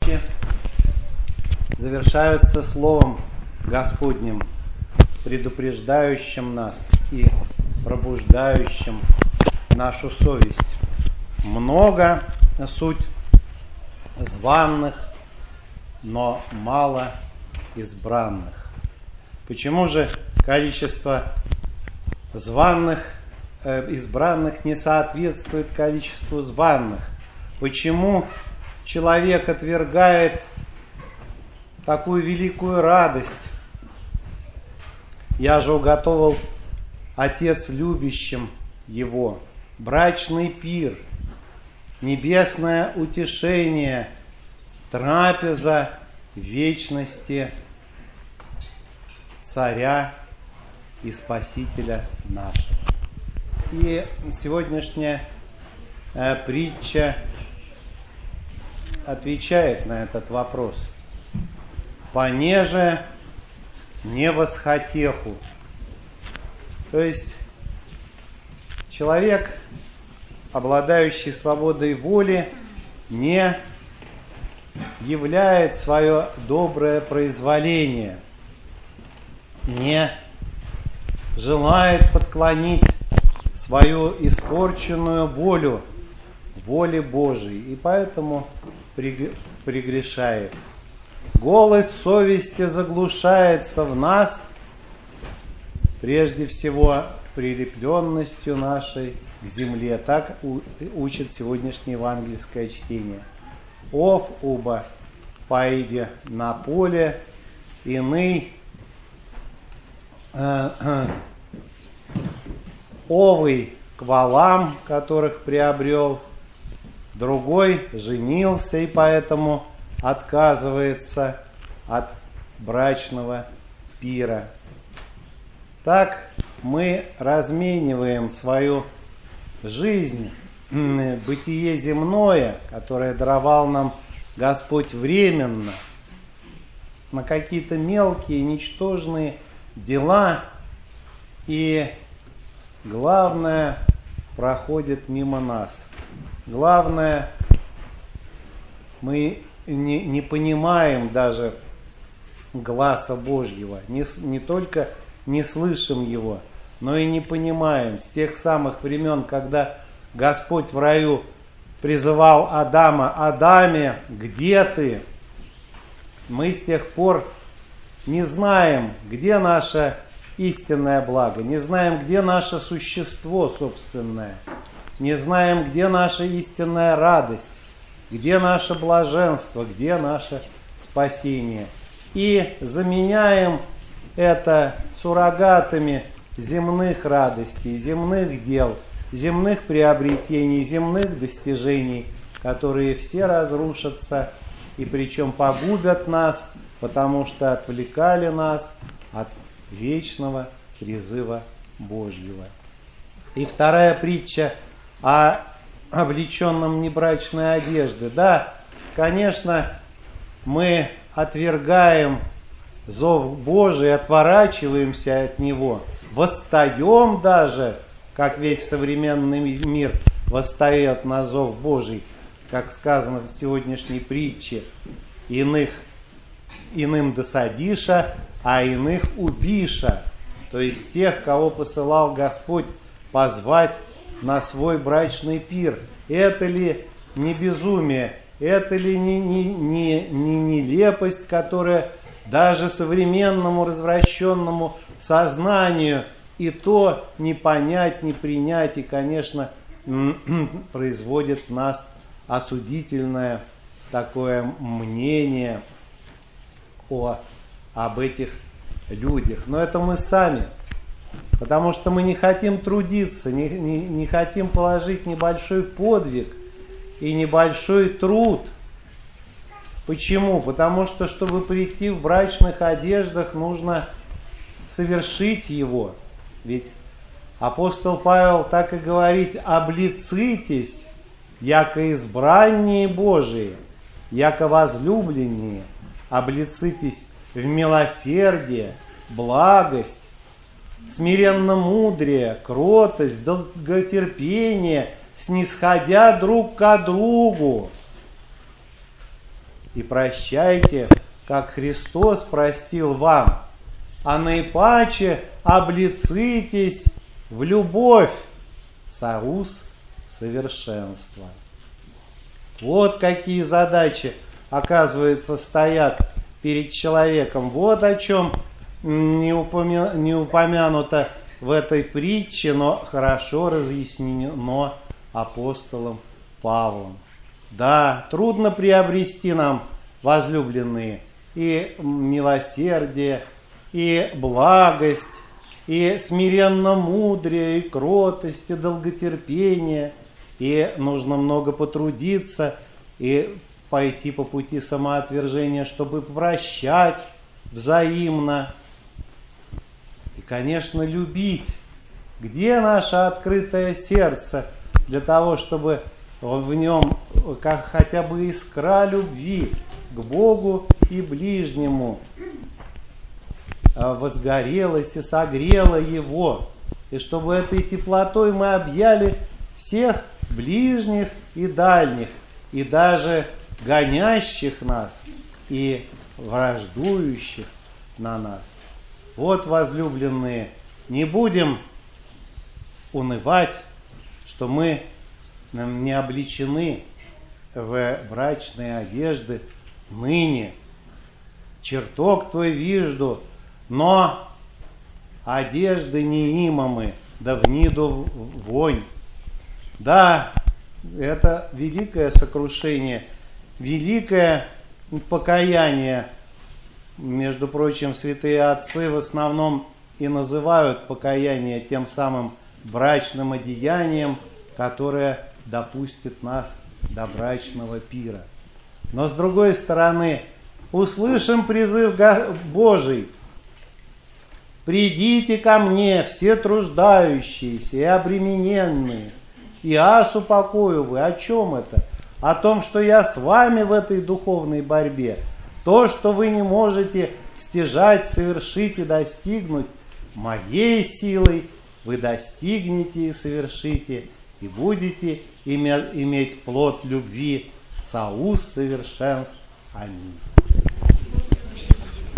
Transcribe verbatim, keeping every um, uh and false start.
притчи завершаются словом Господним, предупреждающим нас и пробуждающим нашу совесть. Много суть званных, но мало избранных. Почему же количество званных, э, избранных не соответствует количеству званных? Почему человек отвергает такую великую радость? Я же уготовил Отец любящим его брачный пир, небесное утешение, трапеза вечности Царя и Спасителя нашего. И сегодняшняя э, притча отвечает на этот вопрос. «Понеже не восхотеху». То есть человек, обладающий свободой воли, не являет свое доброе произволение, не желает подклонить свою испорченную волю воле Божией, и поэтому прегрешает. Голос совести заглушается в нас, прежде всего, прилепленностью нашей к земле. Так учит сегодняшнее евангельское чтение. Ов уба пойди на поле, иный э, э, овый к валам, которых приобрел, другой женился и поэтому отказывается от брачного пира. Так мы размениваем свою жизнь, бытие земное, которое даровал нам Господь временно, на какие-то мелкие, ничтожные дела, и главное проходит мимо нас. Главное, мы не, не понимаем даже гласа Божьего, не, не только не слышим его, но и не понимаем. С тех самых времен, когда Господь в раю призывал Адама: «Адаме, где ты?», мы с тех пор не знаем, где наше истинное благо, не знаем, где наше существо собственное, не знаем, где наша истинная радость, где наше блаженство, где наше спасение. И заменяем это суррогатами земных радостей, земных дел, земных приобретений, земных достижений, которые все разрушатся, и причем погубят нас, потому что отвлекали нас от вечного призыва Божьего. И вторая притча о облеченном небрачной одежды. Да, конечно, мы отвергаем зов Божий, отворачиваемся от него, восстаем даже, как весь современный мир восстает на зов Божий, как сказано в сегодняшней притче: иных иным досадиша, а иных убиша. То есть тех, кого посылал Господь позвать на свой брачный пир. Это ли не безумие? Это ли не, не, не, не нелепость, которая даже современному развращенному сознанию и то не понять, не принять, и, конечно, производит в нас осудительное такое мнение о, об этих людях. Но это мы сами, потому что мы не хотим трудиться, не, не, не хотим положить небольшой подвиг и небольшой труд. Почему? Потому что, чтобы прийти в брачных одеждах, нужно совершить его. Ведь апостол Павел так и говорит: «Облицитесь, яко избранние Божии, яко возлюбленные, облицитесь в милосердие, благость, смиренно-мудрее, кротость, долготерпение, снисходя друг к другу». и прощайте, как Христос простил вам, а наипаче облицитесь в любовь, соус совершенства. Вот какие задачи, оказывается, стоят перед человеком. Вот о чем не, упомя... не упомянуто в этой притче, но хорошо разъяснено апостолом Павлом. Да, трудно приобрести нам, возлюбленные, и милосердие, и благость, и смиренно-мудрие, и кротость, и долготерпение, и нужно много потрудиться, и пойти по пути самоотвержения, чтобы прощать взаимно. И, конечно, любить. Где наше открытое сердце для того, чтобы в нем как хотя бы искра любви к Богу и ближнему возгорелась и согрела его, и чтобы этой теплотой мы объяли всех ближних и дальних, и даже гонящих нас и враждующих на нас. Вот, возлюбленные, не будем унывать, что мы не облечены в брачные одежды ныне. Чертог твой вижду, но одежды не имамы, да вниду вонь. Да, это великое сокрушение, великое покаяние. Между прочим, святые отцы в основном и называют покаяние тем самым брачным одеянием, которое допустит нас до брачного пира. Но с другой стороны, услышим призыв Божий: «Придите ко мне, все труждающиеся и обремененные, и аз упокою вы». О чем это? О том, что я с вами в этой духовной борьбе. То, что вы не можете стяжать, совершить и достигнуть, моей силой вы достигнете и совершите, и будете иметь плод любви, соус совершенств. Аминь.